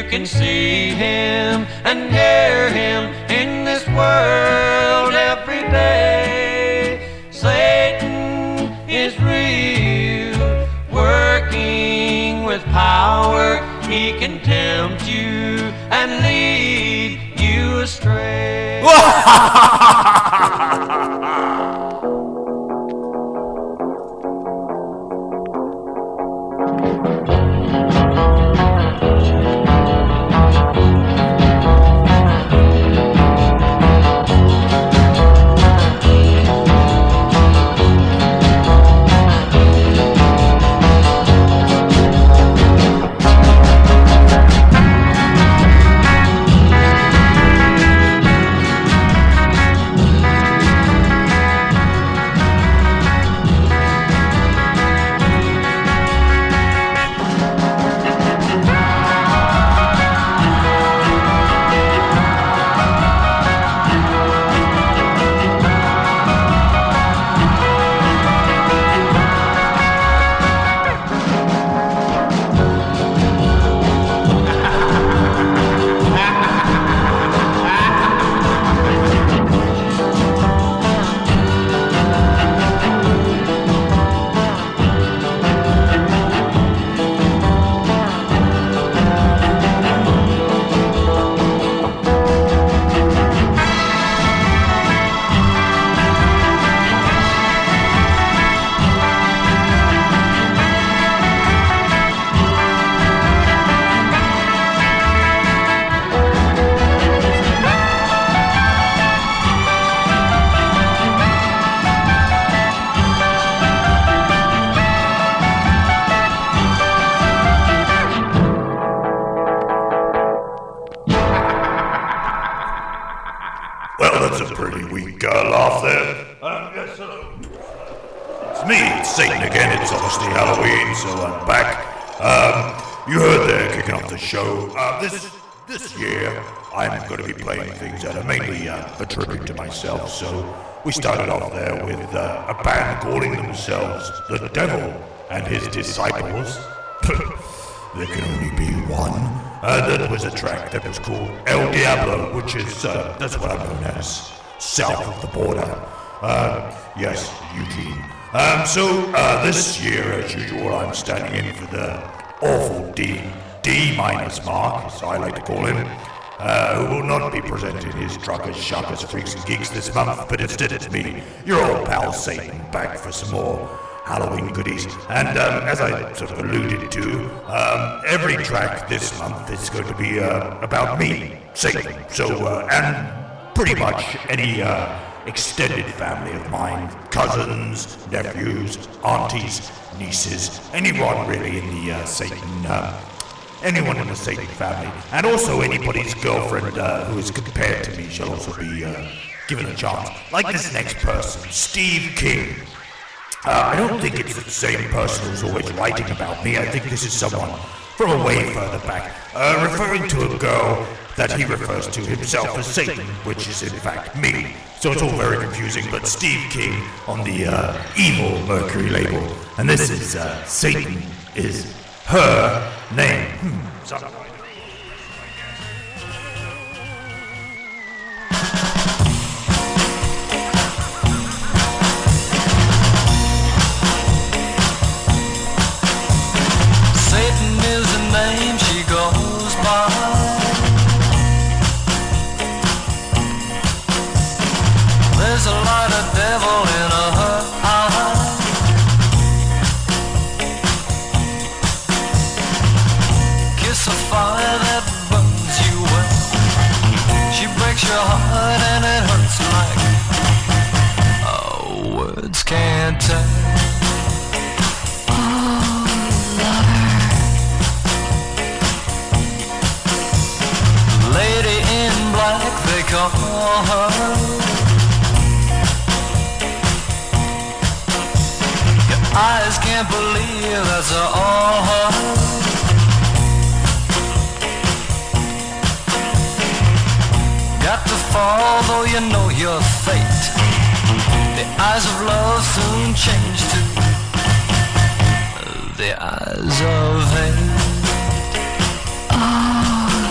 You can see him and hear him in this world every day. Satan is real, working with power. He can tempt you and lead you astray. Satan again, it's obviously Halloween, so I'm back. You heard they're kicking off the show. This year, I'm going to be playing things that are mainly a tribute to myself, so we started off there with a band calling themselves The Devil and His Disciples. There can only be one. That was a track that was called El Diablo, which is, that's what I'm known as, south of the border. Yes, Eugene. This year, as usual, I'm standing in for the awful D minus Mark, as I like to call him, who will not be presenting his truckers, shuckers, freaks and geeks this month, but instead it's me, your old pal Satan, back for some more Halloween goodies. And as I sort of alluded to, every track this month is going to be about me, Satan. And pretty much any extended family of mine, cousins, nephews, aunties, nieces, anyone really in the Satan, anyone in the Satan family, and also anybody's girlfriend who is compared to me shall also be given a chance. Like this next person, Steve King. I don't think it's the same person who's always writing about me. I think this is someone from a way further back, referring to a girl that he refers to himself as Satan, which is in fact me. So it's all very confusing, but Steve King on the Evil Mercury label. And this is Satan is her name. Satan is the name she goes by. There's a lot of devil in her eye. Kiss a fire that burns you well. She breaks your heart and it hurts like words can't tell. Oh, lover. Lady in black, they call her. Eyes can't believe that's all. Got to fall though you know your fate. The eyes of love soon change to the eyes of hate. Oh,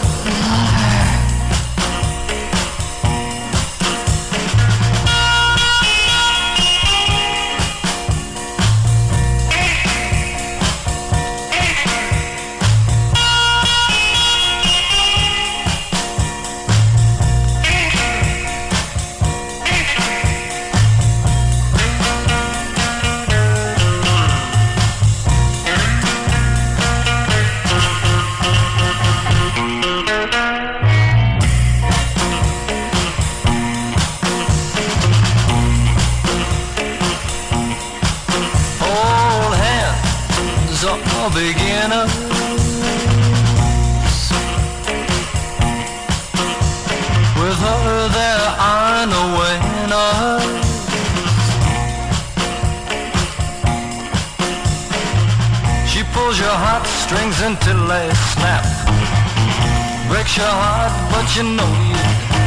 strings until they snap. Breaks your heart, but you know you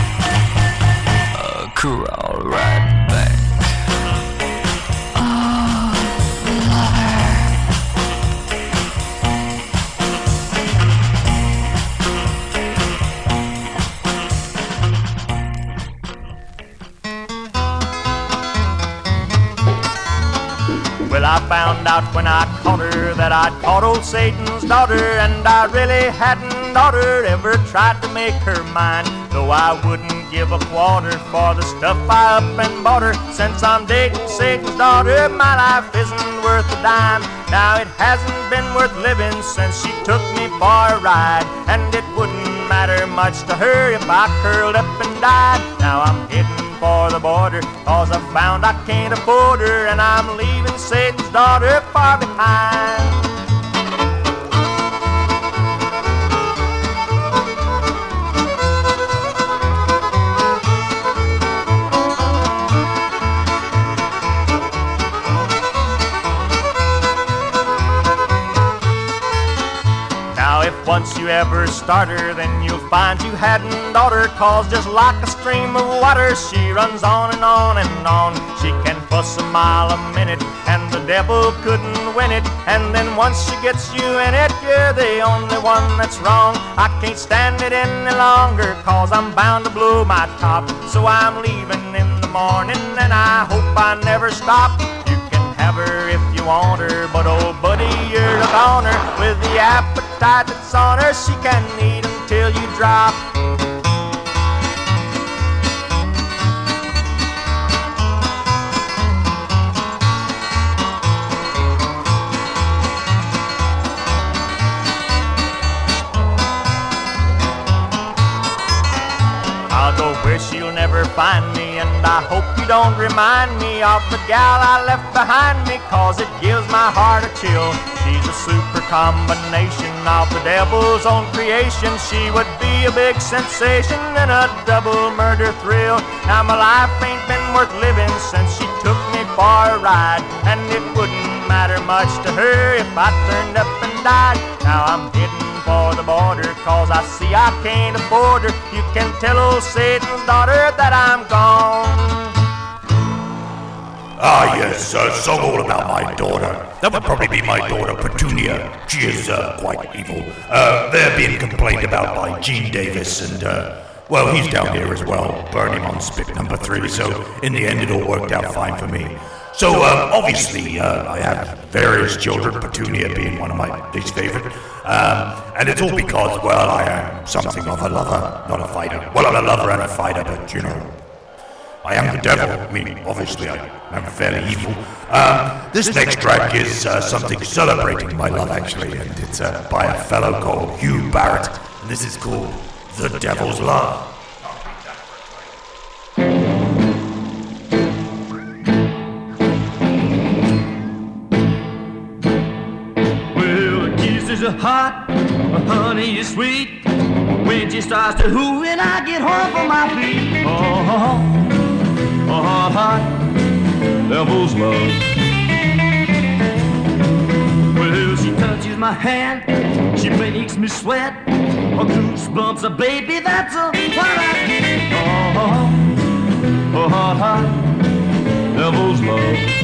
crawl right back. Well, I found out when I caught her that I'd caught old Satan's daughter, and I really hadn't daughter ever tried to make her mine. Though I wouldn't give a quarter for the stuff I up and bought her. Since I'm dating Satan's daughter, my life isn't worth a dime. Now it hasn't been worth living since she took me for a ride, and it wouldn't matter much to her if I curled up and died. Now I'm heading for the border, cause I found I can't afford her, and I'm leaving Satan's daughter far behind. If once you ever start her, then you'll find you hadn't daughter, cause just like a stream of water, she runs on and on and on. She can fuss a mile a minute, and the devil couldn't win it. And then once she gets you in it, you're the only one that's wrong. I can't stand it any longer, cause I'm bound to blow my top. So I'm leaving in the morning, and I hope I never stop. Have her if you want her, but old buddy, you're a goner. With the appetite that's on her, she can eat until you drop. I'll go where she'll never find me, and I hope you don't remind me of the gal I left behind me, cause it gives my heart a chill. She's a super combination of the devil's own creation. She would be a big sensation and a double murder thrill. Now my life ain't been worth living since she took me for a ride, and it wouldn't matter much to her if I turned up and died. Now I'm heading for the border, cause I see I can't afford her. You can tell old Satan's daughter that I'm gone. Ah, yes, a song all about my daughter. That would probably be my daughter, Petunia. She is quite evil. They're being complained about by Gene Davis, and, well, he's down here as well, burning on spit number 3, so in the end it all worked out fine for me. So, obviously, I have various children, Petunia being one of my least favorite, and it's all because, well, I am something of a lover, not a fighter. Well, I'm a lover and a fighter, but, you know, I am the devil. I mean, obviously, I'm fairly evil. This next track is something celebrating my love, actually, and it's by a fellow called Hugh Barrett, and this is called The Devil's Love. Are hot, honey is sweet. When she starts to hoo and I get home from my feet. Hot, devil's love. Well, she touches my hand, she makes me sweat. Goosebumps, baby, that's what I get. Hot, devil's love.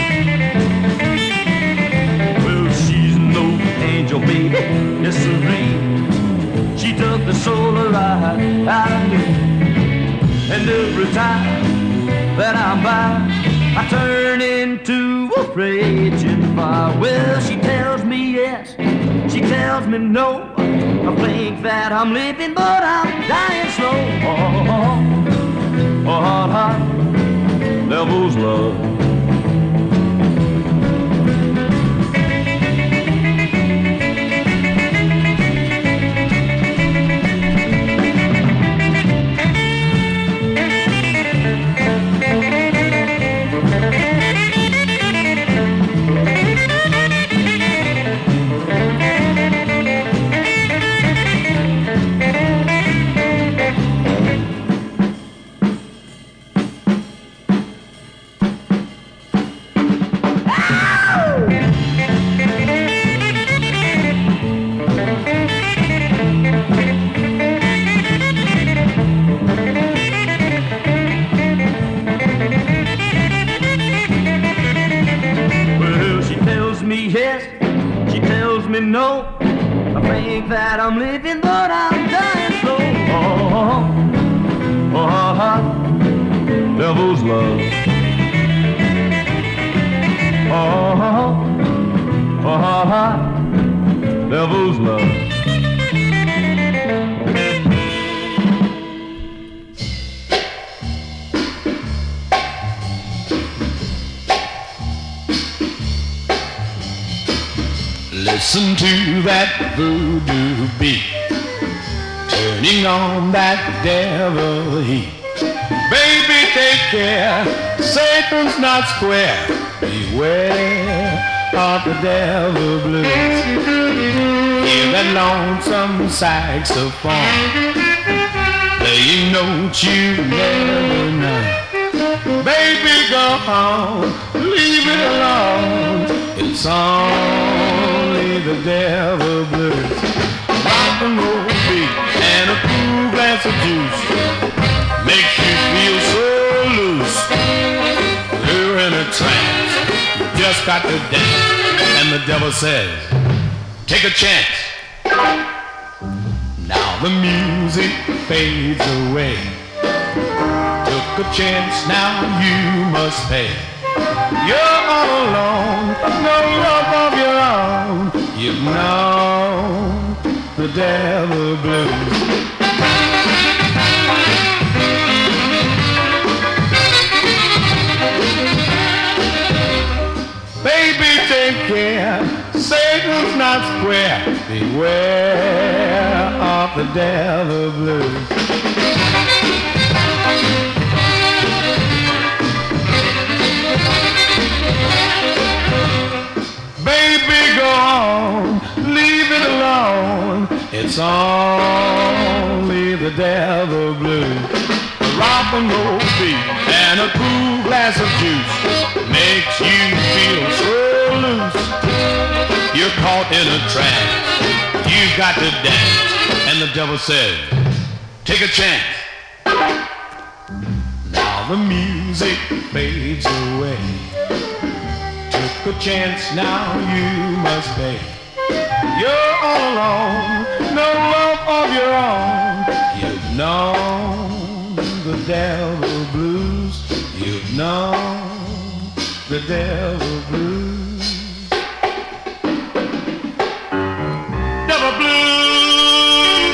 Angel baby, yes sirree. She took the soul right out of me, and every time that I'm by, I turn into a raging fire. Well, she tells me yes, she tells me no. I think that I'm living, but I'm dying slow. Hot, devil's love. ha, devil's love. Oh, ha, ha, devil's love. Listen to that voodoo beat, turning on that devil heat. Baby, take care, Satan's not square. Beware of the devil blues. Hear that lonesome saxophone playing notes you never know. Baby, go home, leave it alone. It's only the devil blues. Rock and roll beat and a cool glass of juice makes you feel so loose. You're in a trance, you just got to dance. And the devil says, take a chance. Now the music fades away. Took a chance, now you must pay. You're all alone, no love of your own. You've known the devil blues. Baby, take care, Satan's not square. Beware of the devil blues. Baby, go on, leave it alone. It's only the devil blues. A rock and roll beat and a cool glass of juice makes you feel so loose. You're caught in a trance, you've got to dance. And the devil says, take a chance. Now the music fades away. Took a chance, now you must pay. You're all alone, no love of your own. You've known the devil blues. You've known the devil blues. Devil blues.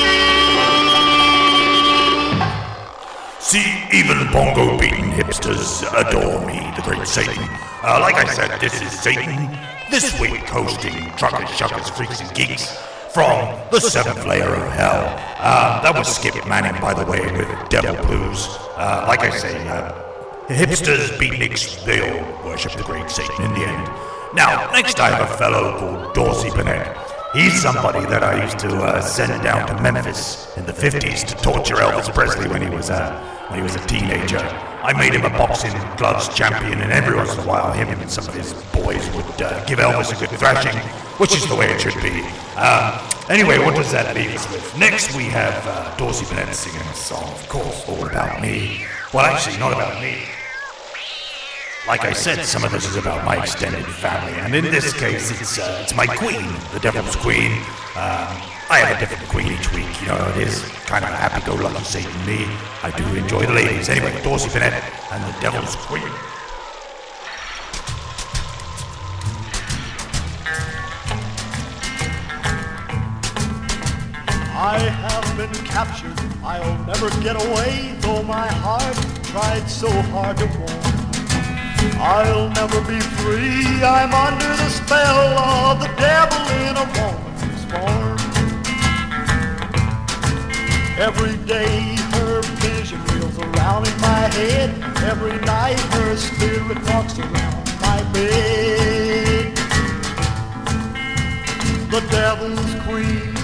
See, even bongo-beating hipsters adore me, the great Satan. Like I said, this is Satan. This week hosting Truckers, Shuckers, Freaks and Geeks from the 7th layer of hell. That was Skip Manning, by the way, with Devil Blues. Like I say, hipsters, beatniks, they all worship the great Satan in the end. Now, next I have a fellow called Dorsey Burnett. He's somebody that I used to send down to Memphis in the 50s to torture Elvis Presley when he was a teenager. I made him a boxing gloves champion, and every once in a while him and some of his boys would give Elvis a good thrashing, which is the way it should be. Anyway, what does that leave us with? Next we have Dorsey Burnett singing a song, of course, all about me. Well, actually, not about me. Like I said, some of this is about my extended family, and in this case, it's my queen, the Devil's Queen. I have a different queen each week, you know, it is kind of a happy-go-lucky Satan me. I do enjoy the ladies. Anyway, Dorsey Burnett and the Devil's Queen. I have been captured, I'll never get away, though my heart tried so hard to warn. I'll never be free, I'm under the spell of the devil in a woman's form. Every day her vision wheels around in my head, every night her spirit walks around my bed. The devil's queen,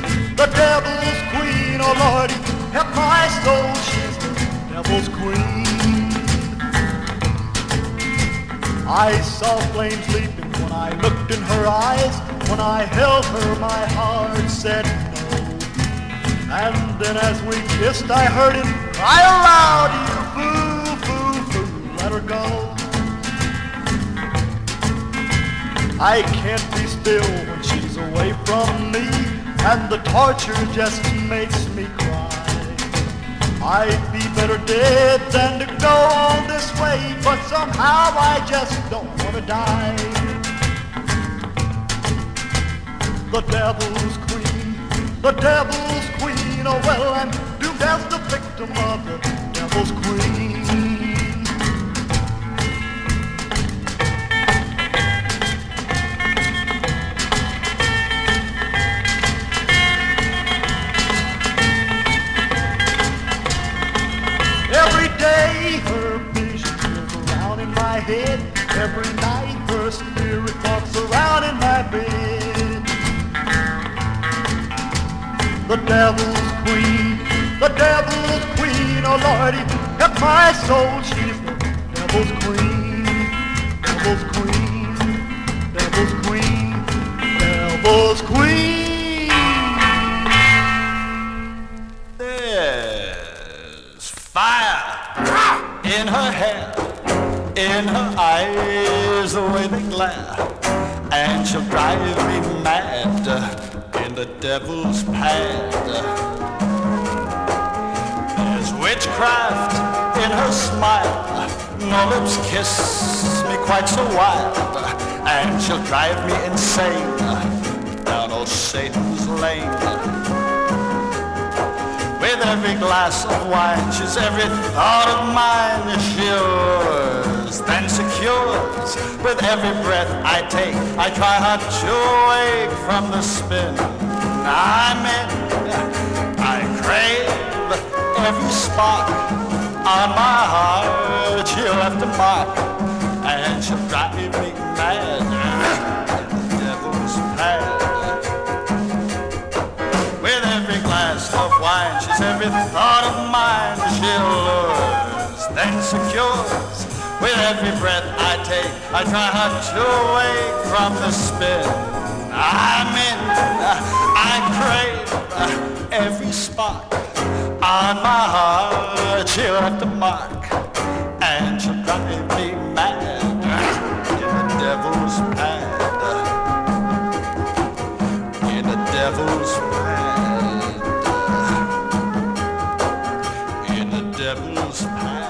oh Lord, help my soul, she's the devil's queen. I saw flames leaping when I looked in her eyes. When I held her, my heart said no. And then as we kissed, I heard him cry aloud, you fool, fool, fool, let her go. I can't be still when she's away from me, and the torture just makes me cry. I'd be better dead than to go on this way, but somehow I just don't want to die. The devil's queen, oh well, I'm doomed as the victim of the devil's queen. Every day her vision goes around in my head. Every night her spirit walks around in my bed. The devil's queen, oh Lordy, help my soul, she's the devil's queen, devil's queen, devil's queen, devil's queen. There's fire in her hair, in her eyes, the way they glare, and she'll drive me mad in the devil's pad. There's witchcraft in her smile, no lips kiss me quite so wild, and she'll drive me insane down old Satan's lane. With every glass of wine, she's every thought of mine, assures, then secures. With every breath I take, I try hard to wake from the spin I'm in. I crave every spark on my heart. She left a mark, and she'll drive me mad in the devil's pad. With every glass of wine, she's every thought of mine. She lures, then secures. With every breath I take, I try hard to wake from the spin I'm in. I crave every spark on my heart. She left a mark, and she'll drive me mad in the devil's pad. In the devil's pad. In the devil's pad.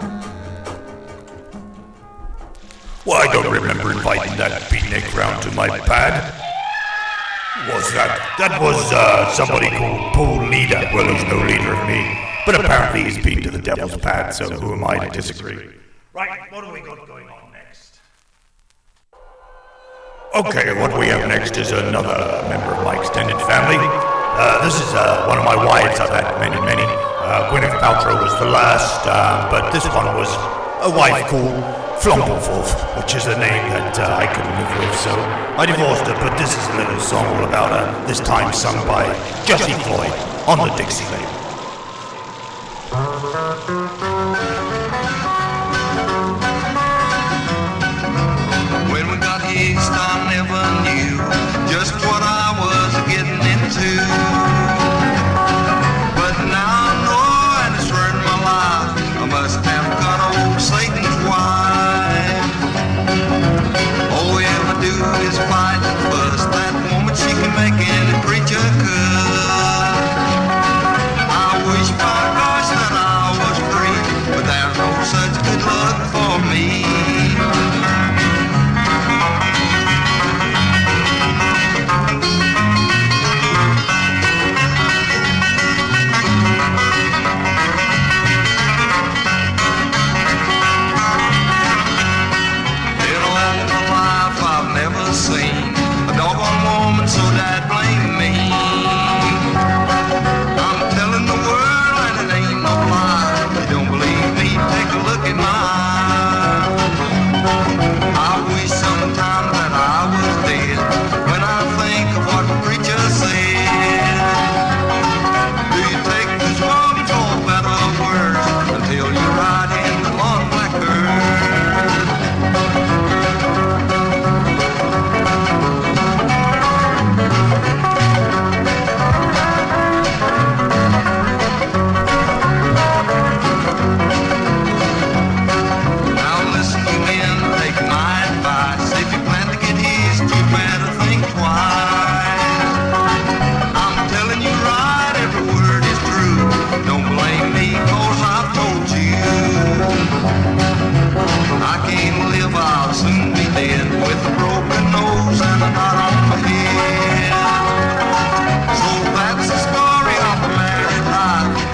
Well, I don't remember inviting that beatnik round to my pad. Was that? That was somebody called Paul Leader. Well, he's no leader of me, but apparently he's been to the devil's pad, so who am I to disagree? Right, what do we got going on next? Okay, what we have next is another member of my extended family. This is one of my wives. I've had many. Gwyneth Paltrow was the last, but this one was a wife called Flompleforth, which is a name that I couldn't live with, so I divorced her, but this is a little song all about her, this time sung by Jessie Floyd on the Dixie label. When we got hitched, I never knew just what I was getting into. But now I know, and it's ruined my life, I must have got old Satan's wife. All we ever do is fight and fuss. That woman, she can make any preacher cuss. I wish, by gosh, that I was free, but that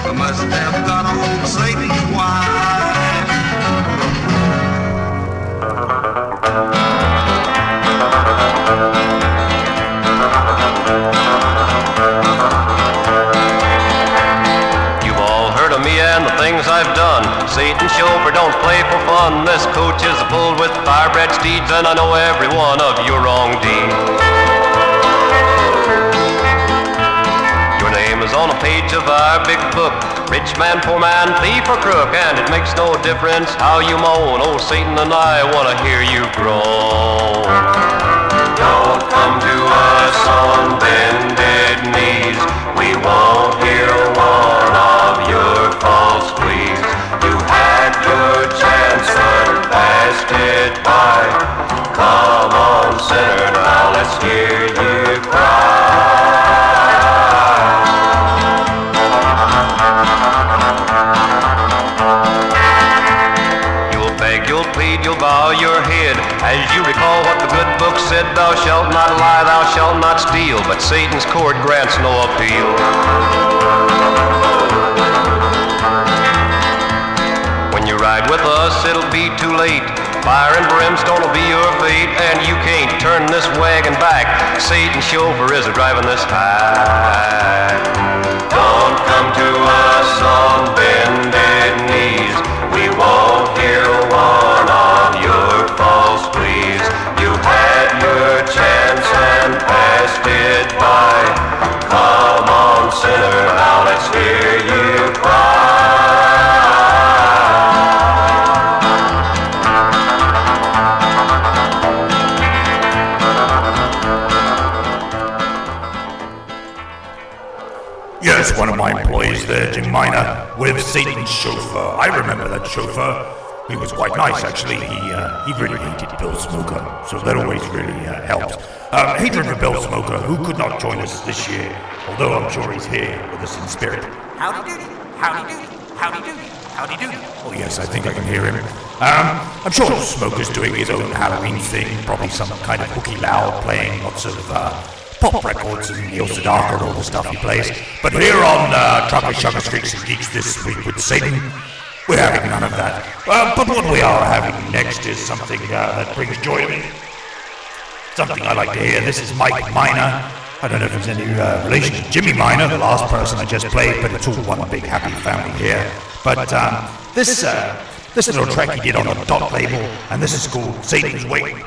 must have got a hold of Satan's wife. You've all heard of me and the things I've done. Satan's chauffeur don't play for fun. This coach is pulled with fire-bred steeds, and I know every one of your wrong deeds. Your name is on a page of our big book. Rich man, poor man, thief or crook, and it makes no difference how you moan. Oh, Satan and I want to hear you groan. Don't come to us on bended knees. We won't hear one of your false pleas. You had your chance but passed it by. Come on, sinner, now let's hear you cry. You'll beg, you'll plead, you'll bow your head. As you recall what the good book said, thou shalt not lie, thou shalt not steal. But Satan's court grants no appeal. When you ride with us, it'll be too late. Fire and brimstone will be your fate, and you can't turn this wagon back. Satan's chauffeur is driving this hack. Don't come to us on bended knees. We won't hear one of your false pleas. You had your chance and passed it by. Come on, sinner, now let's hear you cry. Yes, one of my employees there, Jim Miner, with Satan's chauffeur. I remember that chauffeur. He was quite nice, actually. He really hated Bill Smoker, so that always really helps. Hatred for Bill Smoker, who could not join us this year, although I'm sure he's here with us in spirit. Howdy doody, howdy doody, howdy doody, howdy doody. Oh yes, I think I can hear him. I'm sure Smoker's doing his own Halloween thing, probably some kind of hooky loud, playing lots of pop records and Neil Sedaka and all the stuff he plays. But here on Trucker Shucker Streaks and Geeks this week with Satan, we're having none of that. But what we are having next is something that brings joy to me. Something I like to hear. This is Mike Miner. I don't know if there's any relation to Jimmy Miner, the last person I just played, but it's all one big happy family here. But this little track he did on a dot label, and this is called Satan's Waiting.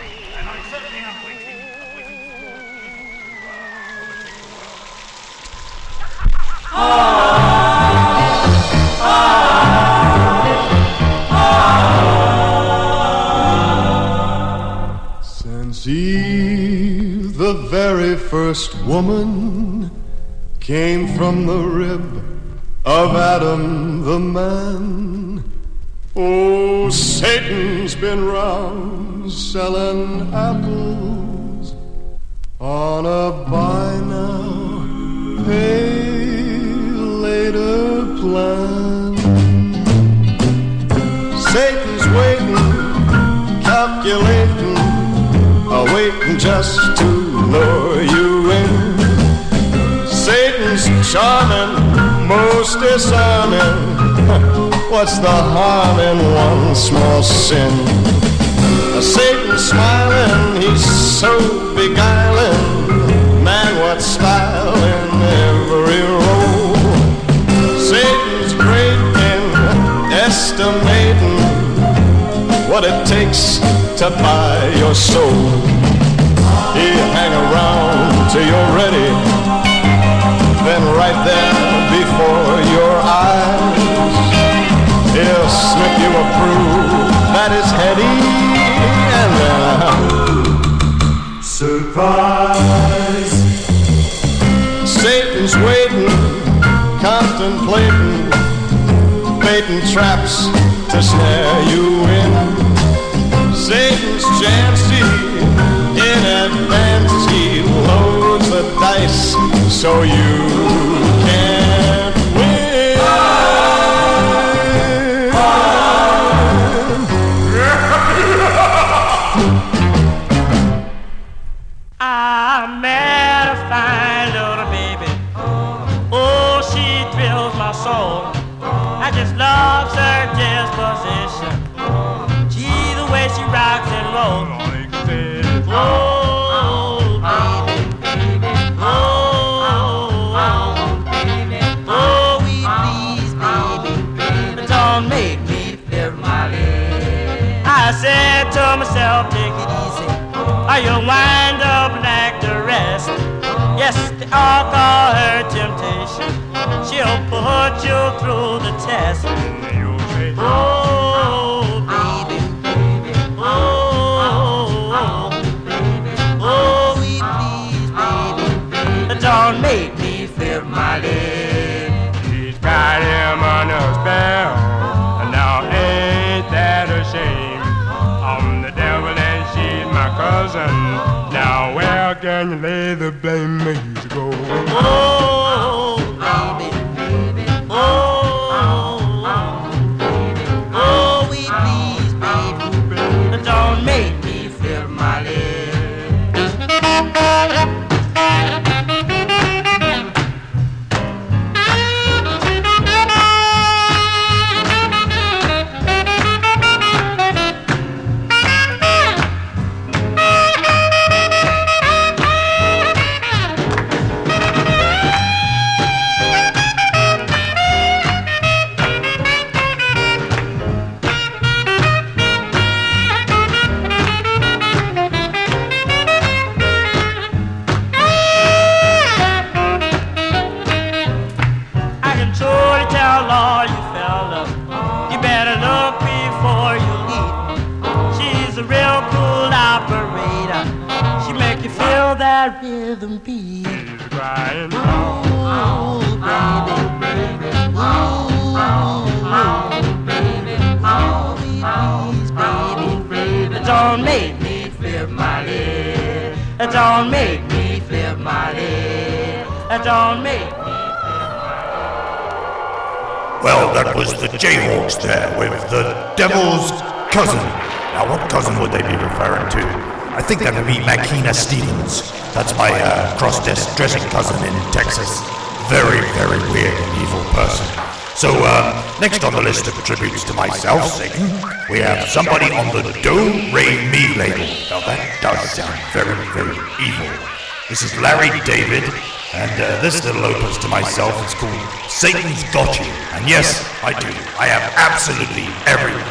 Since Eve, the very first woman, came from the rib of Adam the man. Oh, Satan's been round selling apples on a buy now, pay later plan. Satan's waiting, calculating, waiting just to lure you in. Satan's charming, most disarming. What's the harm in one small sin? Satan's smiling, he's so beguiling. Man, what style in every role. Satan's great in estimating what it takes to buy your soul. He'll hang around till you're ready, then right there before your eyes, he'll slip you a brew that is heady, and then surprise. Satan's waiting, contemplating, baiting traps to snare you in. Satan's chancy, in advance he loads the dice so you can't win. I met a fine little baby. Oh, she thrills my soul. control. I just love her disposition. Gee, the way she rocks and rolls. Oh, baby, oh, we please, baby, don't make me flip my leg. I said to myself, take it easy, or you'll wind up like the rest. Yes, they all call her temptation. She'll put you through the test. Oh, baby, oh, we please, baby, don't make me flip my leg. She's got him on a spell, and now ain't that a shame? I'm the devil and she's my cousin. Now where can you lay the blame? He's going. Oh, baby, oh, we please, baby, don't make me flip my leg. Rhythm beat. She's crying. Oh, baby, oh, please, baby, don't make me flip my leg. Don't make me flip my leg. Don't make me flip my leg. Well, that was the Jayhawks there with the Devil's Cousin. Now, what cousin would they be referring to? I think that would be Makina Stevens. That's my cross-dressing cousin in Texas. Very, very weird and evil person. So, next on the list of tributes to myself, Satan, we have somebody on the Do-Re-Mi label. Now, that does sound very, very evil. This is Larry David, and this little opus to myself is called Satan's Got You. And yes, I do. I have absolutely everything.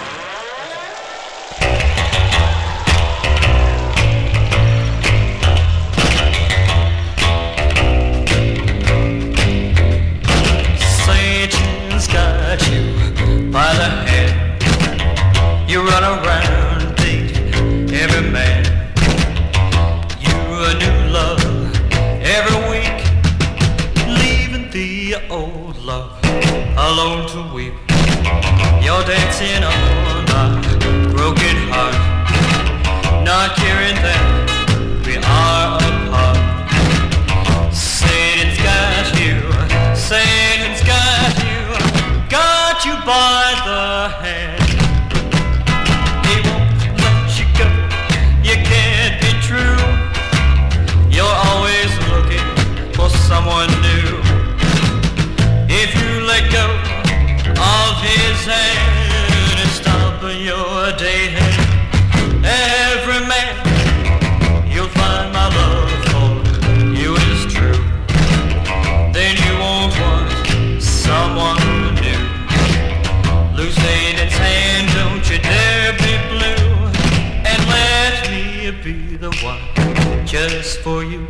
Got you by the head. You run around, date every man. You a new love every week, leaving the old love alone to weep. You're dancing on my broken heart, not caring that we are apart. Satan's got you, Satan's got you. Got you by the hand. He won't let you go. You can't be true. You're always looking for someone new. If you let go of his hand and stop your day, every man, you'll find my love for you is true. Then you won't want someone new. Lose Satan's hand, don't you dare be blue, and let me be the one just for you.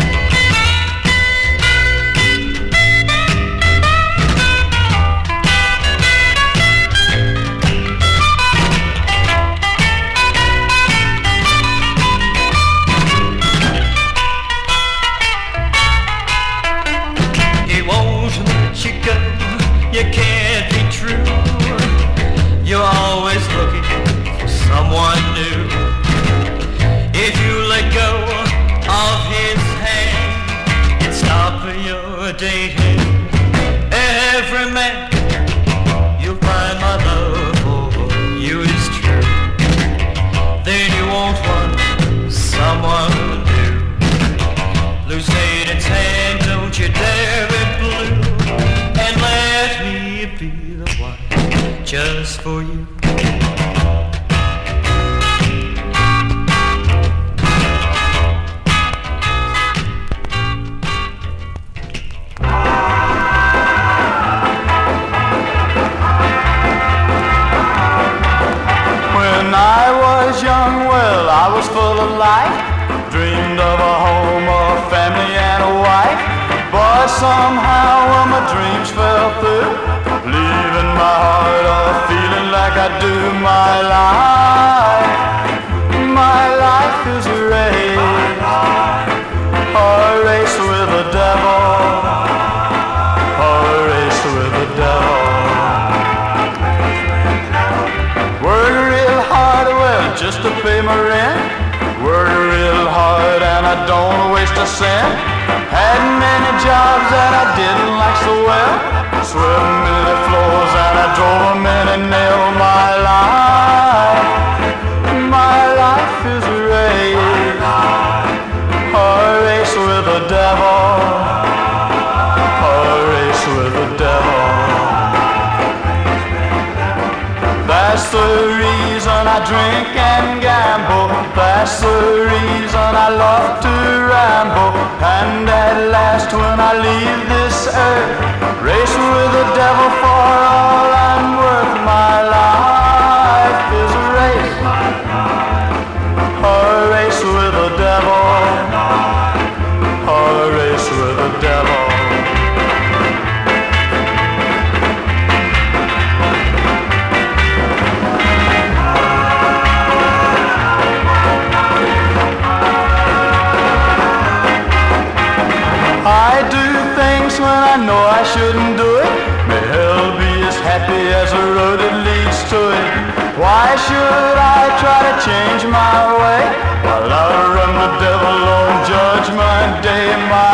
He won't let you go, you can't be true. You're always looking for someone new. If you let go of his hand and stop your dating, every man, you'll find my love for you is true. Then you won't want someone new. Lose Satan's hand, don't you dare be blue, and let me just for you. When I was young, well, I was full of life. Dreamed of a home, a family, and a wife. But somehow, well, my dreams fell through, leaving my heart a feeling like I do. My life is a race with the devil, a race with the devil. Work real hard, well, just to pay my rent. Work real hard and I don't waste a cent. Had many jobs that I didn't like so well. Swept many floors and I drove a many nail. My life is a race with the devil, a race with the devil. That's the reason I drink and gamble. That's the reason I love to ramble. And at last when I leave this earth, race with the devil for all I'm worth. My life is a race with the devil, a race with the devil. I do things when I know I shouldn't do it. May hell be as happy as a road that leads to it. Why should I try to change my way while I run the devil on Judgment Day?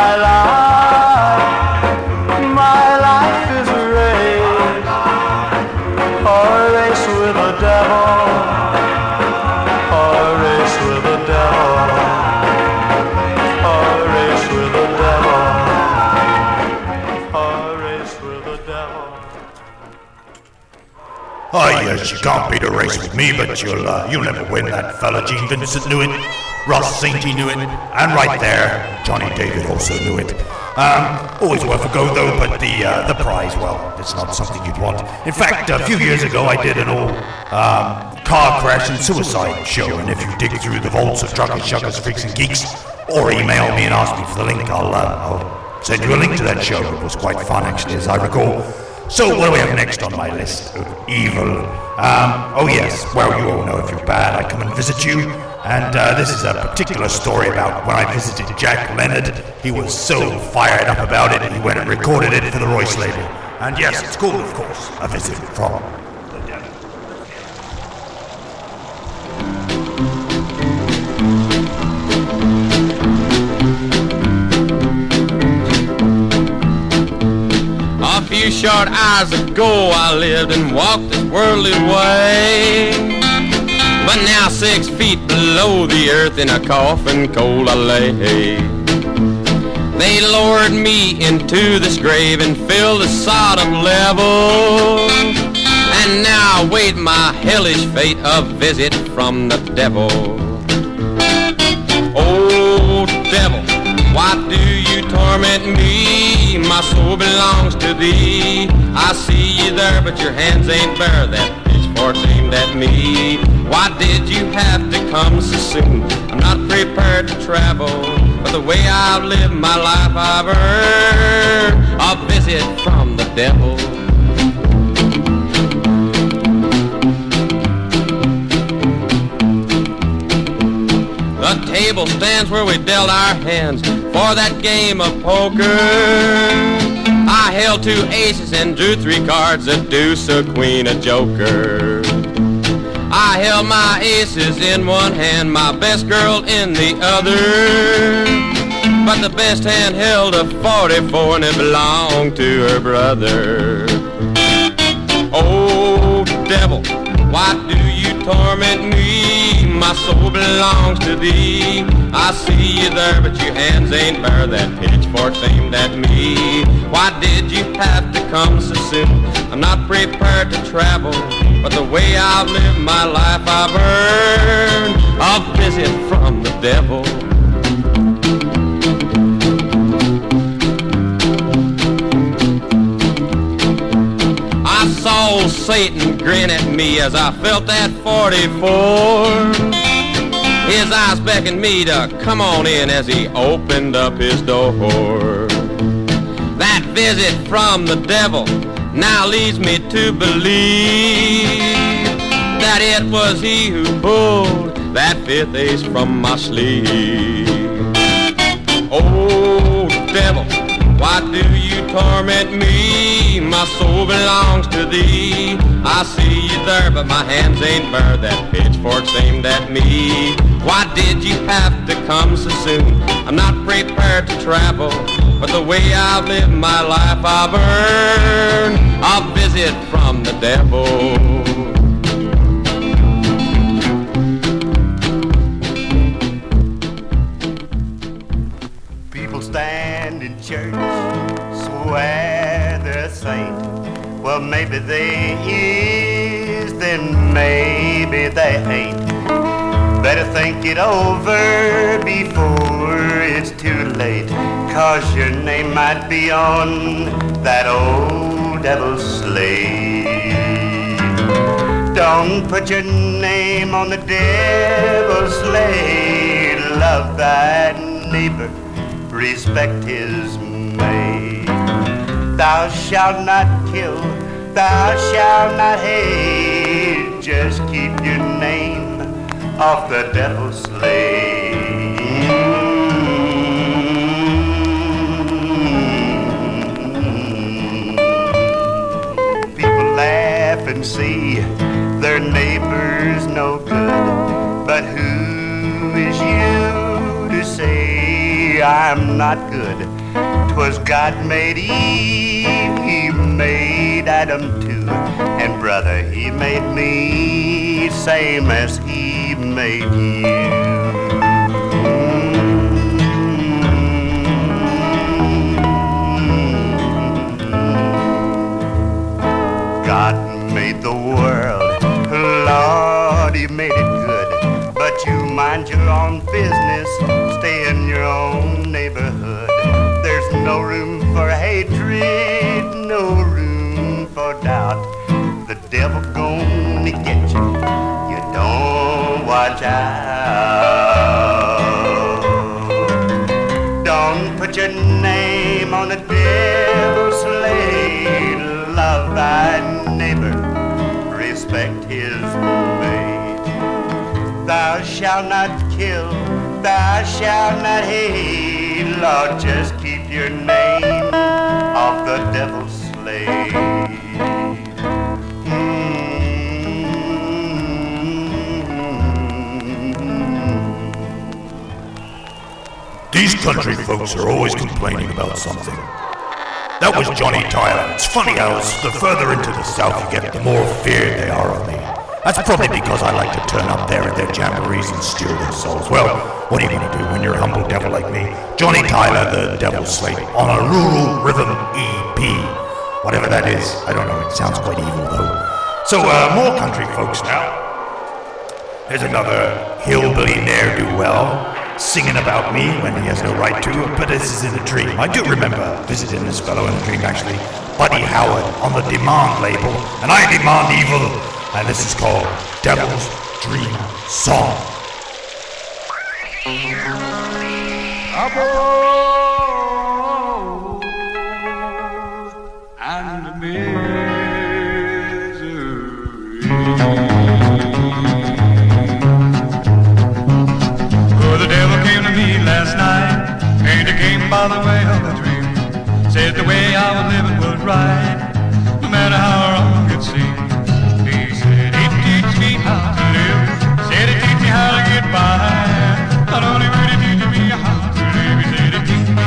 My life is a race with the devil, a race with the devil, a race with the devil, a race with the devil. Oh yes, you can't beat a race with me, but you'll never win. That fella Gene Vincent knew it, Ross Sainty knew it, and right there, Johnny David also knew it. Always worth a go though, but the prize, well, it's not something you'd want. In fact, a few years ago I did an old car crash and suicide show, and if you dig through the vaults of Truckers, Shuckers, Freaks and Geeks, or email me and ask me for the link, I'll send you a link to that show. It was quite fun actually, as I recall. So what do we have next on my list of evil? Oh yes, well, you all know if you're bad, I come and visit you. And this is a particular story about when I visited Jack Leonard. He was so fired up about it, he went and recorded it for the Royce label. And yes, it's called, of course, A Visit from the Devil. A few short hours ago I lived and walked this worldly way, but now 6 feet below the earth in a coffin cold I lay. They lowered me into this grave and filled the sod of level, and now I wait my hellish fate, a visit from the devil. Oh devil, why do you torment me? My soul belongs to thee. I see you there, but your hands ain't bare. That pitchfork's aimed at me. Why did you have to come so soon? I'm not prepared to travel, but the way I've lived my life I've earned a visit from the devil. The table stands where we dealt our hands for that game of poker. I held 2 aces and drew 3 cards, a deuce, a queen, a joker. I held my aces in one hand, my best girl in the other, but the best hand held a 44 and it belonged to her brother. Oh devil, why do you torment me? My soul belongs to thee. I see you there, but your hands ain't bare. That pitchfork's aimed at me. Why did you have to come so soon? I'm not prepared to travel, but the way I've lived my life I've earned a visit from the devil. I saw Satan grin at me as I felt that 44. His eyes beckoned me to come on in as he opened up his door. That visit from the devil now leads me to believe that it was he who pulled that fifth ace from my sleeve. Oh, devil, why do you torment me? My soul belongs to thee. I see you there, but my hands ain't bare. That pitchfork's aimed at me. Why did you have to come so soon? I'm not prepared to travel, but the way I've lived my life I've earned a visit from the devil. People stand in church, swear they're a saint. Well, maybe they is, then maybe they ain't. Better think it over before it's too late, 'cause your name might be on that old devil's slate. Don't put your name on the devil's slate. Love thy neighbor, respect his mate. Thou shalt not kill, thou shalt not hate. Just keep your name off the devil's slate. People laugh and see their neighbors no good, but who is you to say I'm not good? 'Twas God made Eve, he made Adam too, and brother, he made me same as he made you. God made the world, Lord, he made it good, but you mind your own business, stay in your own neighborhood. There's no room for hatred, no room for doubt. The devil gonna get you, you don't watch out. Don't put your name on the devil's slate. Love thy neighbor, respect his mate. Thou shalt not kill, thou shalt not hate. Lord, just keep your name off the devil's slate. These country folks are always complaining about something. That was Johnny Tyler. It's funny how the further into the south you get, the more feared they are of me. That's probably because I like to turn up there at their jamborees and steal their souls. Well, what are you going to do when you're a humble devil like me? Johnny Tyler, the Devil's Slate, on a rural rhythm EP. Whatever that is, I don't know. It sounds quite evil, though. So, more country folks now. There's another hillbilly ne'er-do-well singing about me when he has no right to, but this is in a dream. I do remember visiting this fellow in a dream, actually. Buddy Howard on the Demand label, and I demand evil, and this is called Devil's Dream Song. And misery. Oh, the devil came to me last night, and he came by the way of a dream. Said the way I was living was right, no matter how wrong it seemed. He said he'd teach me how to live, said he'd teach me how to get by. Not only would he teach me how to live, he said he'd teach me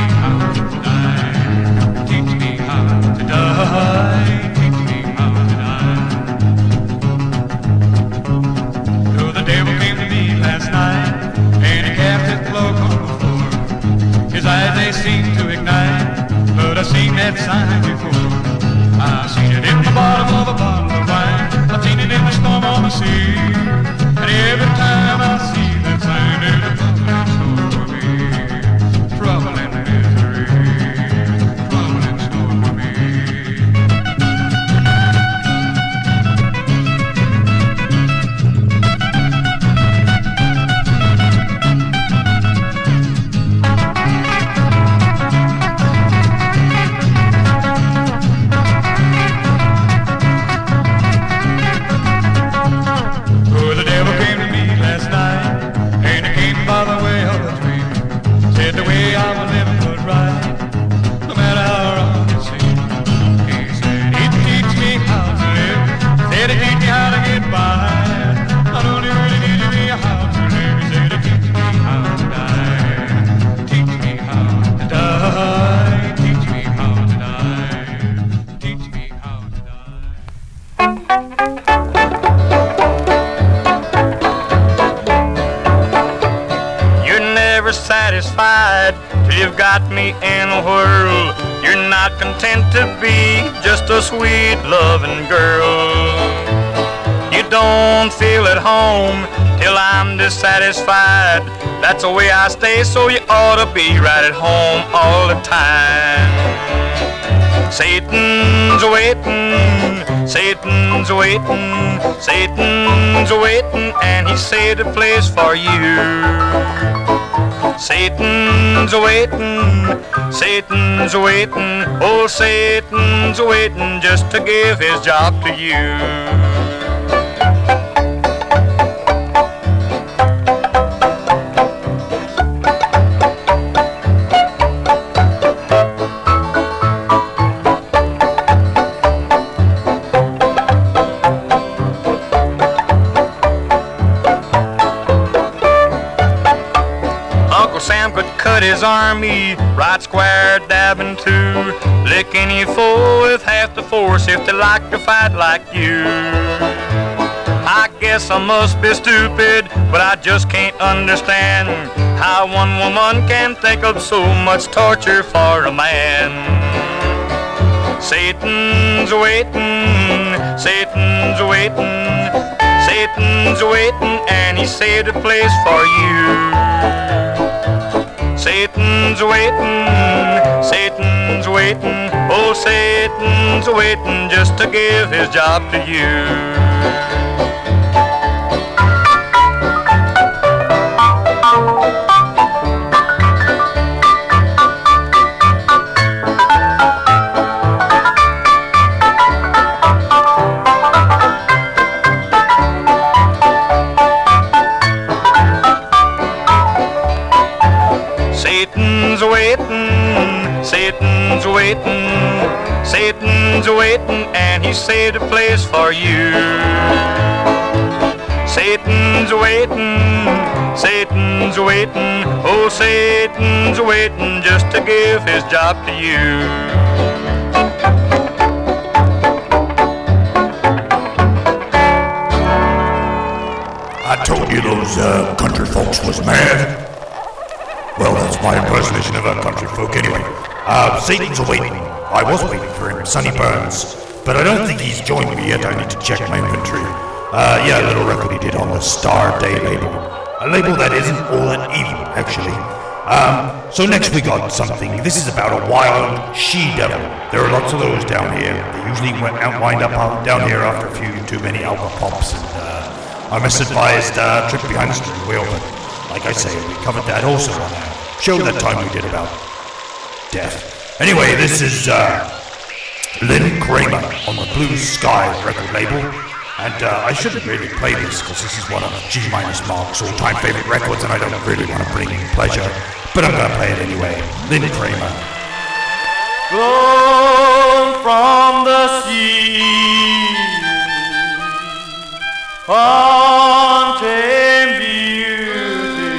Satisfied till you've got me in a whirl. You're not content to be just a sweet loving girl. You don't feel at home till I'm dissatisfied. That's the way I stay, so you ought to be right at home all the time. Satan's waiting, Satan's waiting, Satan's waiting, and he saved a place for you. Satan's waiting, Satan's waiting, oh Satan's waiting just to give his job to you. His army right square dab in two, lick any foe with half the force if they like to fight like you. I guess I must be stupid, but I just can't understand how one woman can think of so much torture for a man. Satan's waiting, Satan's waiting, Satan's waiting, and he saved a place for you. Satan's waiting, Satan's waiting, oh Satan's waiting just to give his job to you. Satan's waiting, Satan's waiting, and he saved a place for you. Satan's waiting, Satan's waiting, oh Satan's waiting just to give his job to you. I told you those country folks was mad. Well, that's my impersonation of a country folk anyway. Satan's waiting. I was waiting for him, Sonny Burns. But I don't think he's joined me yet. I need to check my inventory. Yeah, a little record he did on the Star Day label. A label that isn't all that evil, actually. So next we got something. This is about a wild she-devil. There are lots of those down here. They usually wind up down here after a few too many alpha pops and our misadvised trip behind the steering wheel. But like I say, we covered that also on a show that time we did about death. Anyway, this is Lynn Kramer on the Blue Sky record label. And I shouldn't really play this because this is one of G-Mark's all-time favorite records and I don't really want to bring in pleasure. But I'm going to play it anyway. Lynn Kramer. Blown from the sea, untamed beauty,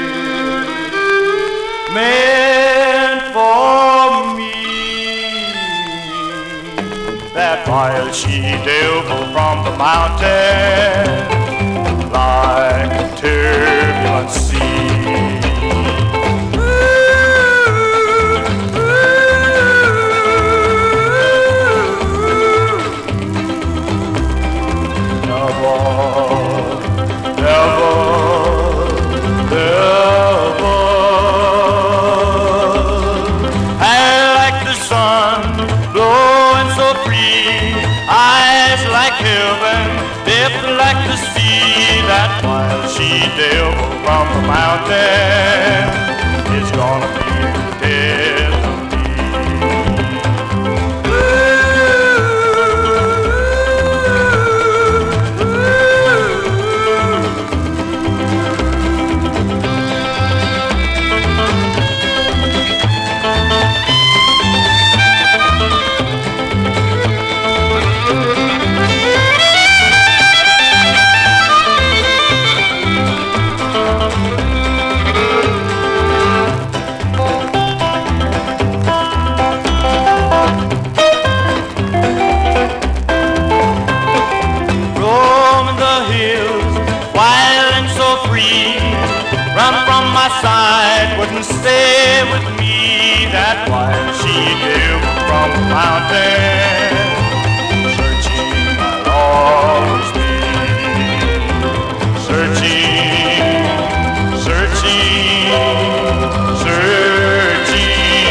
meant for me. That wild she-devil from the mountain, like a turbulent sea. That wild she-devil from the mountain is gonna be the death of me. stay with me. That's why she came from the mountain, searching I'll always be, searching, searching, searching.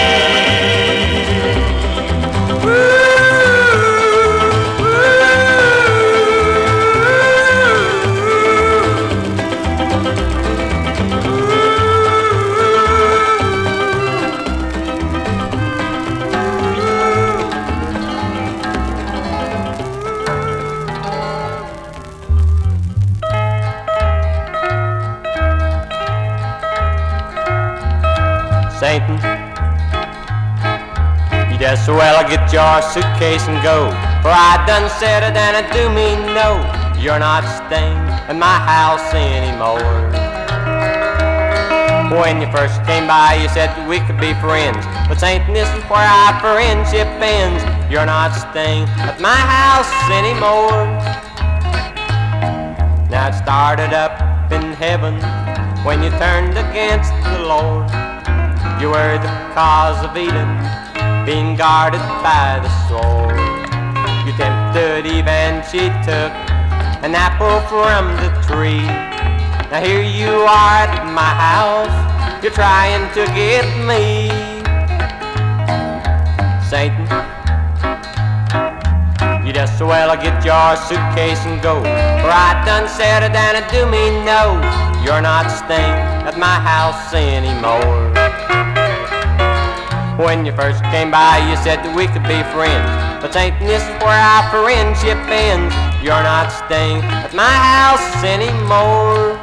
Satan, you just well get your suitcase and go, for I done said it and I do mean no. You're not staying at my house anymore. When you first came by you said we could be friends, but Satan, this is where our friendship ends. You're not staying at my house anymore. Now it started up in heaven when you turned against the Lord. You were the cause of Eden, being guarded by the sword. You tempted Eve and she took an apple from the tree. Now here you are at my house, you're trying to get me. Satan, you just so well get your suitcase and go, for I done said it and I do mean no. You're not staying at my house anymore. When you first came by you said that we could be friends, but Satan, this is where our friendship ends. You're not staying at my house anymore.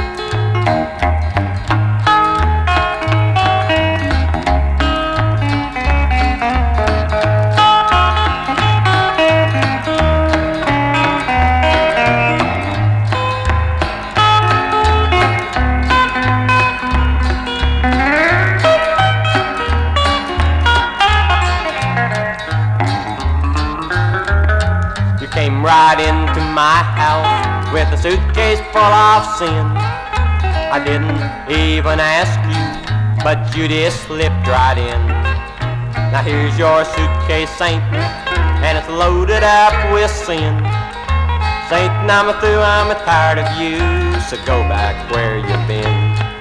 Right into my house with a suitcase full of sin. I didn't even ask you, but you just slipped right in. Now here's your suitcase, Satan, and it's loaded up with sin. Satan, I'm through, I'm tired of you, so go back where you've been.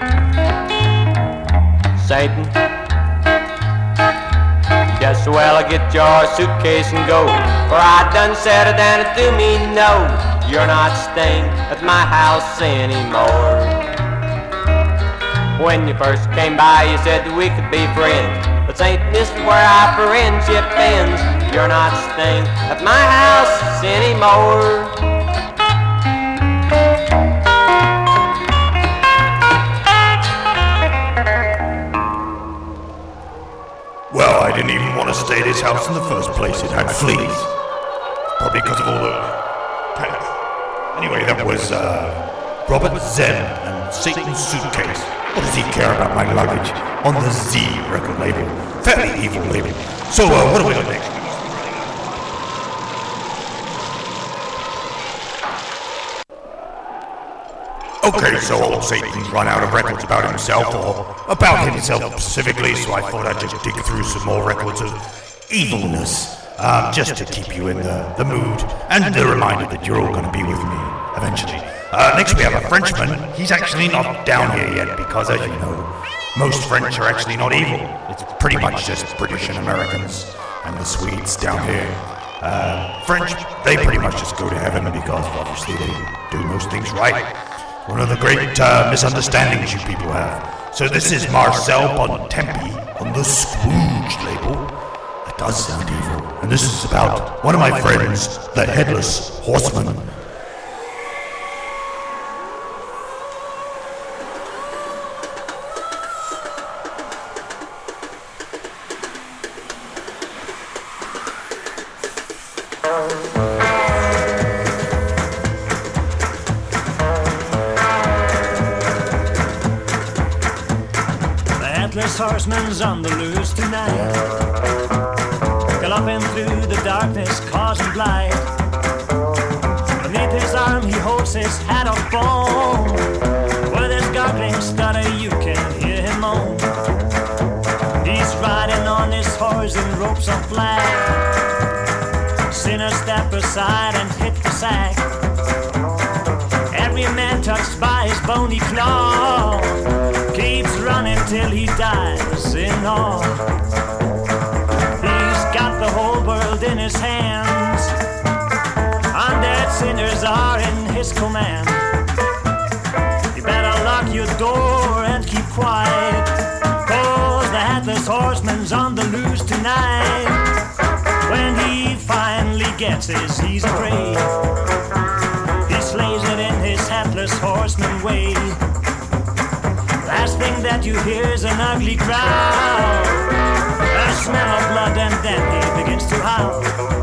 Satan, just well get your suitcase and go, for I done said it and I do mean no. You're not staying at my house anymore. When you first came by you said that we could be friends, but Satan, this is where our friendship ends. You're not staying at my house anymore. Well, I didn't even want to stay at his house in the first place. It had fleas. Probably because of all the pets. Anyway, that was Robert Zen and Satan's Suitcase. What does he care about my luggage? On the Z record label. Fairly evil label. So, what do we got next? Okay, so old Satan's run out of records about himself, or about himself specifically, so I thought I'd just dig through some more records of evilness, just to keep you in the mood, and a reminder that you're all going to be with me, eventually. Next we have a Frenchman. He's actually not down here yet, because as you know, most French are actually not evil. It's pretty much just British and Americans, and the Swedes down here. French, they pretty much just go to heaven, because obviously they do most things right. One of the great misunderstandings you people have. So this is Marcel Bontempi on the Scrooge label. That does sound evil. And this is about one of my friends, the Headless Horseman. Horseman's on the loose tonight, galloping through the darkness, causing blight. Beneath his arm he holds his hat of foam. With his gargling stutter you can hear him moan. hopes of life. Sinners step aside and hit the sack. Every man touched by his bony claw keeps running till he dies in awe. He's got the whole world in his hands. Undead sinners are in his command. You better lock your door and keep quiet, 'cause the Headless Horseman's on the loose tonight. When he finally gets his easy prey, he slays it in his Headless Horseman way. Last thing that you hear is an ugly growl, a smell of blood, and then he begins to howl.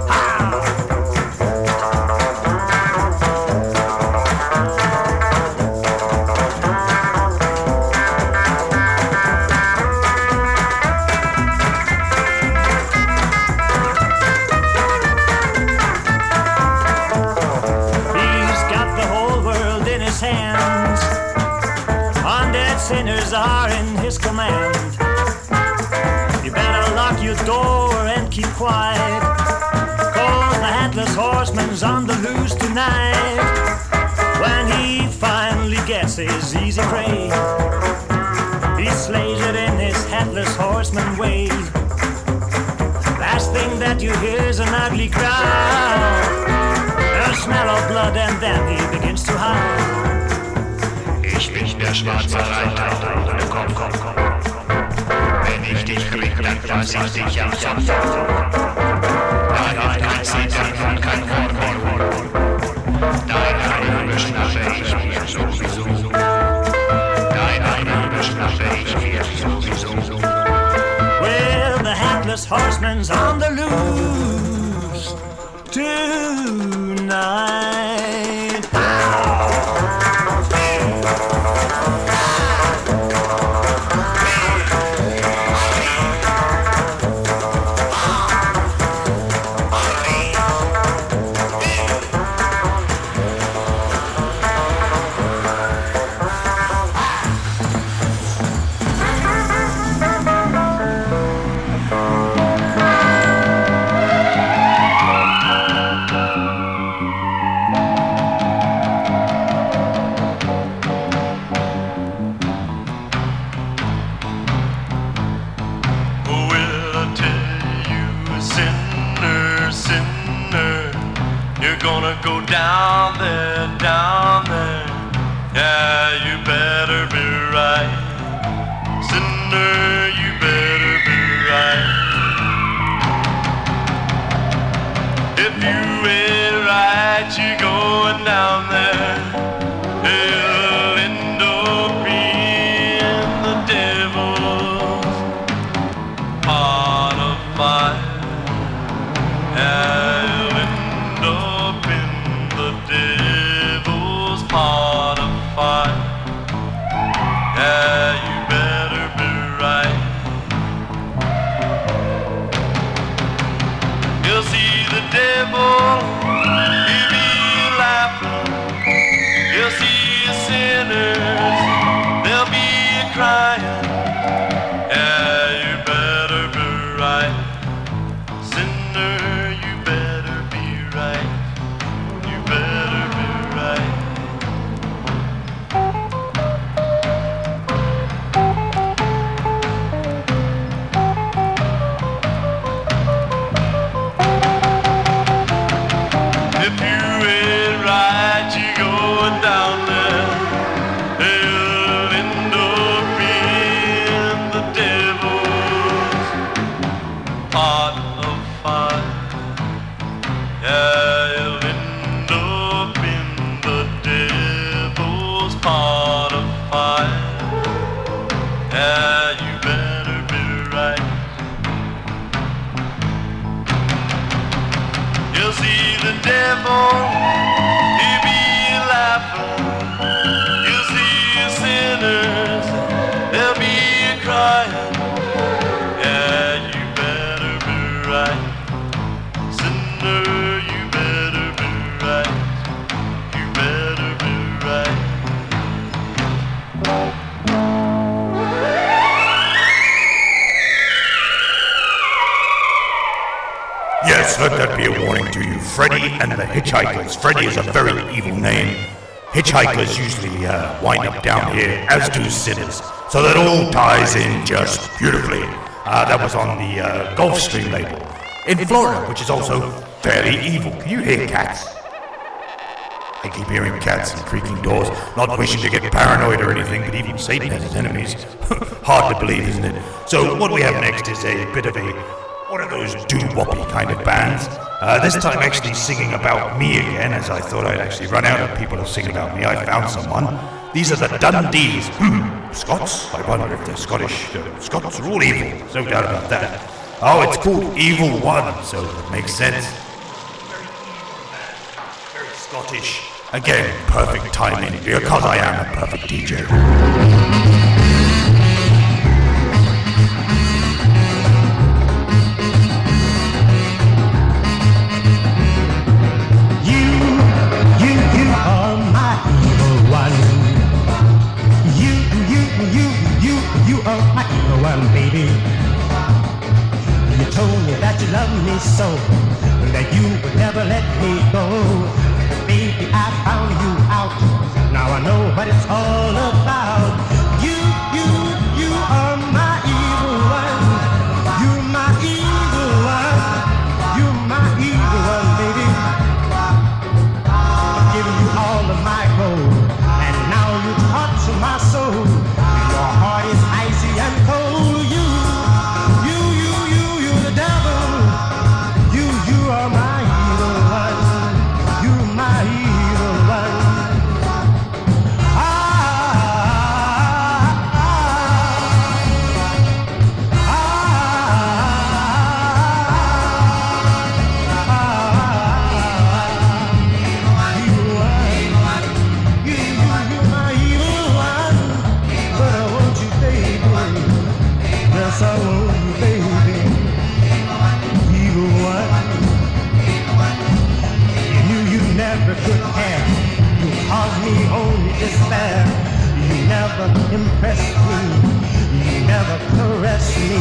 Sinners are in his command. You better lock your door and keep quiet, 'cause the Headless Horseman's on the loose tonight. When he finally gets his easy prey, he slays it in his Headless Horseman way. Last thing that you hear is an ugly growl, a smell of blood, and then he begins to howl. Ich bin der schwarze Reiter ohne Kopf. Wenn ich dich krieg, dann fass ich dich am Zopf. Da hilft kein Zittern und kein Horn. Deine Liebe schnappe ich mir sowieso. Deine Liebe schnappe ich mir sowieso. Well, the Headless Horseman's on the loose tonight. Go down there, yeah, you better be right. Sinner, you better be right. If you ain't right, you're going down there. It'll end up being the devil's part of mine. It'll end up in the devil's part of fire. Yeah, you better be right. You'll see the devil, he'll be laughing. You'll see sinners, they'll be crying. Yeah, you better be right. Sinner, you better be right. You better be cats, let that be a warning to you. Freddy and the Hitchhikers. Freddy is a very evil name. Hitchhikers usually wind up down here, as do sinners. So that all ties in just beautifully. That was on the Gulfstream label. In Florida, which is also fairly evil. Can you hear cats? I keep hearing cats and creaking doors, not wishing to get paranoid or anything, but even Satan has his enemies. Hard to believe, isn't it? So what we have next is a bit of one of those doo-woppy kind of bands. This time actually singing about me again, as I thought I'd actually run out of people to sing about me. I found someone. These are the Dundees. Scots? I wonder if they're Scottish. Scots are all evil, there's no doubt about that. Oh, it's called Evil One, so it makes sense. Very Scottish. Again, perfect timing, because I am a perfect DJ. You are my evil one. You are my evil one, baby. You told me that you love me so, that you would never let me go. Baby, I found you out. Now I know what it's all about. You are my evil one. You're my evil one. You're my evil one, baby. I'm giving you all of my gold, and now you torture my soul. Your heart is icy and cold. You the devil. You are my evil one. You're my evil one. Yes, I want you, baby. Evil one. You knew you never could care. You caused me only despair. You never impressed me. You never caressed me.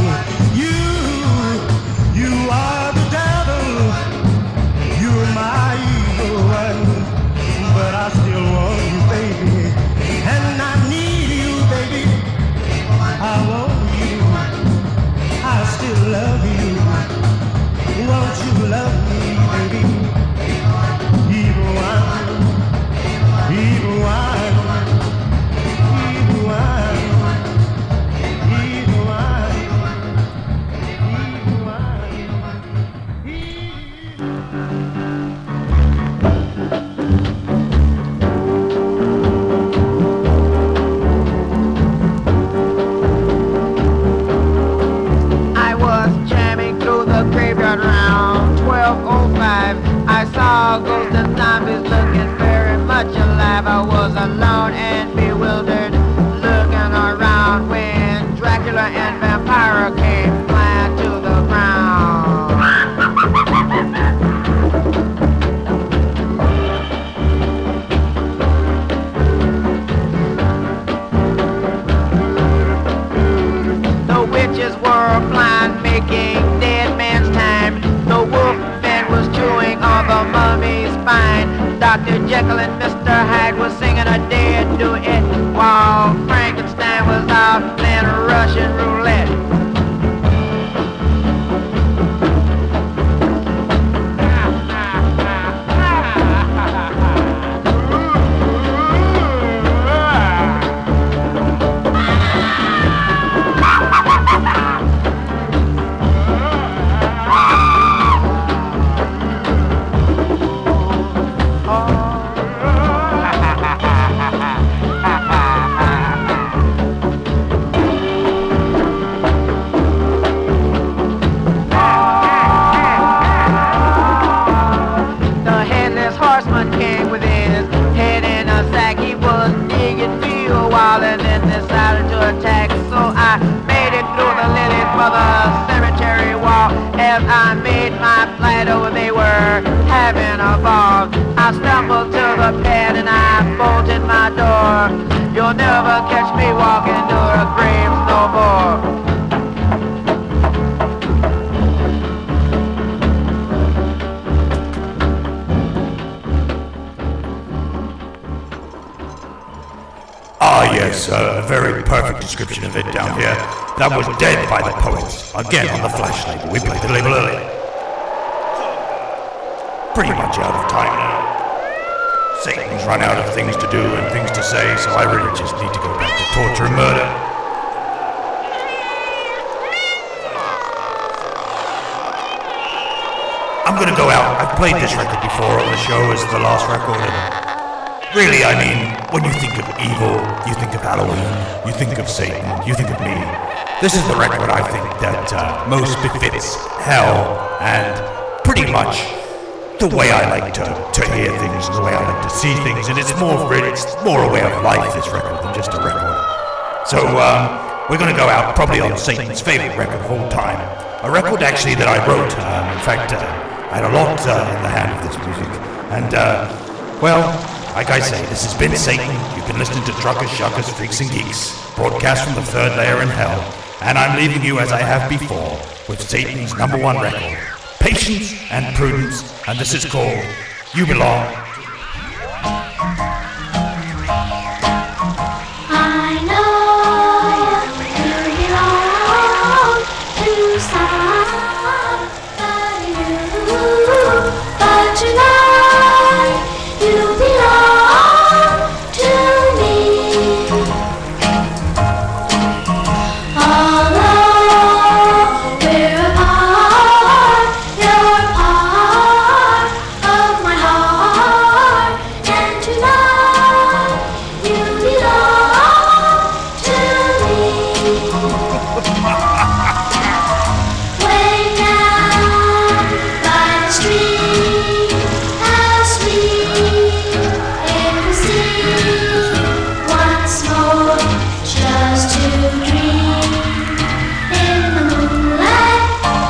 You are the devil. You're my evil one. But I still want you, baby. And I need you, baby. I want you. I still love you. Won't you love me, baby? Evil one, evil one, evil one, evil one, evil graveyard around 12:05. I saw ghosts and zombies looking very much alive. I was alone and bewildered, looking around when Dracula and Vampire came flying to the ground. The witches were blind, making dead man's time. The wolfman was chewing on the mummy's spine. Dr. Jekyll and Mr. Hyde was singing a dead duet, while Frankenstein was out playing Russian roulette. As I made my flight over, they were having a ball. I stumbled to the pad and I bolted my door. You'll never catch me walking to the graves no more. Ah, yes, a very perfect description of it down here. That was Dead by the Poets. Again on the Flash label. We played the label earlier. Pretty much out of time now. Satan's run out of things to do and things to say, so I really just need to go back to torture and murder. I'm gonna go out. I've played this record before on the show as the last record, and really, I mean, when you think of evil, you think of Halloween, you think of Satan, you think of me. This is the record I think that most befits hell and pretty much the way I like to hear things and the way I like to see things, and it's more a way of life, this record, than just a record. So we're gonna go out probably on Satan's favorite record of all time, a record actually that I wrote. In fact, I had a lot in the hand of this music, and well, like I say, this has been Satan. You've been listening to Truckers, Shuckers, Freaks and Geeks, broadcast from the third layer in hell, and I'm leaving you as I have before with Satan's #1 record, Patience and Prudence, and this is called You Belong. I know you belong to somebody new, but tonight you belong to me. Although we're apart, you're part of my heart, and tonight you belong to me. Way down by the street, how sweet it will seem once more just to dream in the moonlight.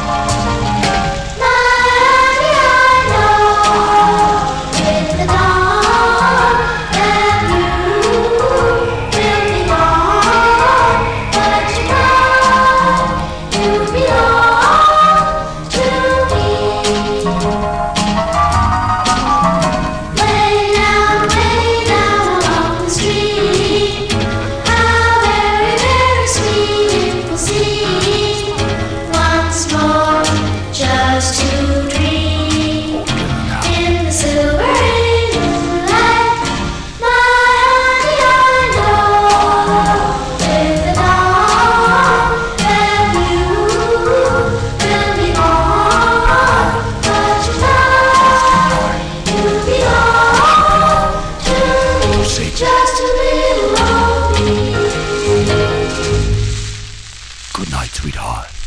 My honey, I know with the dawn that you will be gone, but tonight you belong to me. Way down along the street, how very, very sweet it will seem once more just to dream in the silvery moonlight. My honey, I know with the dawn that you will be gone, but tonight you belong to me, just a little of me. Good night, sweetheart.